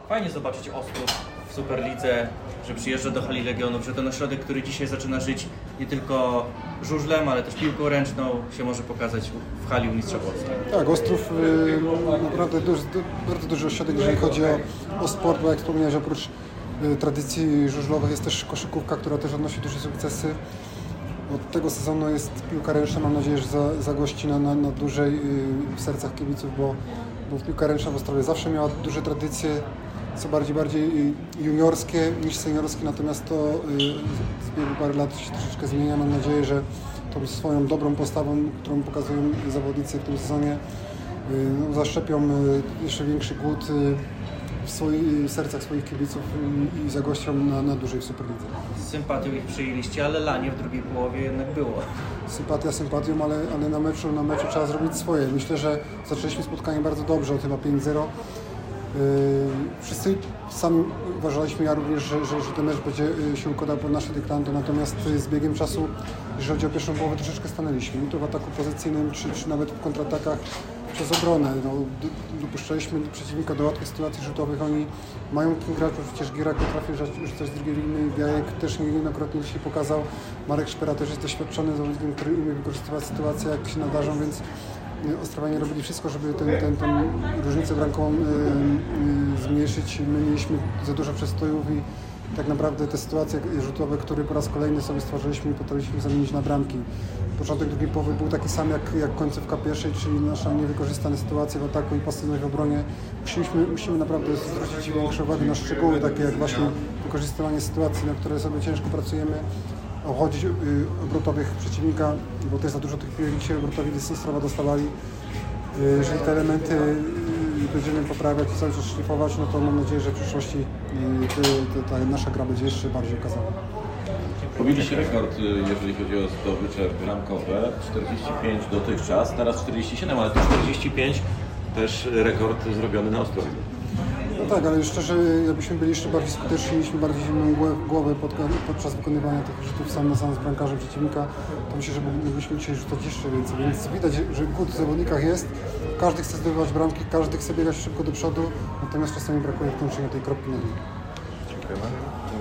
Fajnie zobaczyć Ostrów w Superlidze, że przyjeżdża do hali Legionów, że ten ośrodek, który dzisiaj zaczyna żyć nie tylko żużlem, ale też piłką ręczną, się może pokazać w hali u Mistrza Polski. Tak, Ostrów naprawdę bardzo duży ośrodek, jeżeli chodzi o sport, bo jak wspomniałeś, oprócz tradycji żużlowych jest też koszykówka, która też odnosi duże sukcesy. Od tego sezonu jest piłka ręczna, mam nadzieję, że zagości na dłużej w sercach kibiców, bo piłka ręczna w Ostrowie zawsze miała duże tradycje, co bardziej juniorskie niż seniorskie, natomiast to z biegu parę lat się troszeczkę zmienia. Mam nadzieję, że tą swoją dobrą postawą, którą pokazują zawodnicy w tym sezonie, zaszczepią jeszcze większy głód w sercach swoich kibiców i zagością na dłużej w Superlidze. Z sympatią ich przyjęliście, ale lanie w drugiej połowie jednak było. Sympatia sympatią, ale na meczu trzeba zrobić swoje. Myślę, że zaczęliśmy spotkanie bardzo dobrze, chyba 5-0. Wszyscy sami uważaliśmy, ja również, że ten mecz będzie się układał pod nasze dyktando, natomiast z biegiem czasu, jeżeli chodzi o pierwszą połowę, troszeczkę stanęliśmy. I to w ataku pozycyjnym, czy nawet w kontratakach przez obronę. Dopuszczaliśmy przeciwnika do łatwych sytuacji rzutowych. Oni mają kim grać, bo przecież Gierak potrafi rzucać z drugiej linii, Białek też niejednokrotnie dzisiaj pokazał. Marek Szpera też jest doświadczony zawodnikiem, który umie wykorzystywać sytuacje, jak się nadarzą, więc Ostrowianie robili wszystko, żeby tę różnicę brankową zmniejszyć. My mieliśmy za dużo przestojów i tak naprawdę te sytuacje rzutowe, które po raz kolejny sobie stworzyliśmy, potrafiliśmy zamienić na bramki. Początek drugiej połowy był taki sam jak końcówka pierwszej, czyli nasza niewykorzystane sytuacje w ataku i pasywność w obronie. Musimy naprawdę zwrócić większą uwagę na szczegóły, takie jak właśnie wykorzystywanie sytuacji, na które sobie ciężko pracujemy, obchodzić obrotowych przeciwnika, bo też za dużo tych piłek dzisiaj obrotowi z Ostrowa dostawali. Jeżeli te elementy będziemy poprawiać i cały czas szlifować, no to mam nadzieję, że w przyszłości ta nasza gra będzie jeszcze bardziej okazała. Pobiliście rekord, jeżeli chodzi o zdobycze bramkowe, 45 dotychczas, teraz 47, ale to 45 też rekord zrobiony na Ostrowiu. No tak, ale szczerze, jakbyśmy byli jeszcze bardziej skuteczni, mieliśmy bardziej zimną głowę podczas wykonywania tych rzutów sam na sam z bramkarzem przeciwnika, to myślę, że moglibyśmy dzisiaj rzucać jeszcze więcej, więc widać, że głód w zawodnikach jest, każdy chce zdobywać bramki, każdy chce biegać szybko do przodu, natomiast czasami brakuje wkończenia tej kropki na dół. Dziękujemy.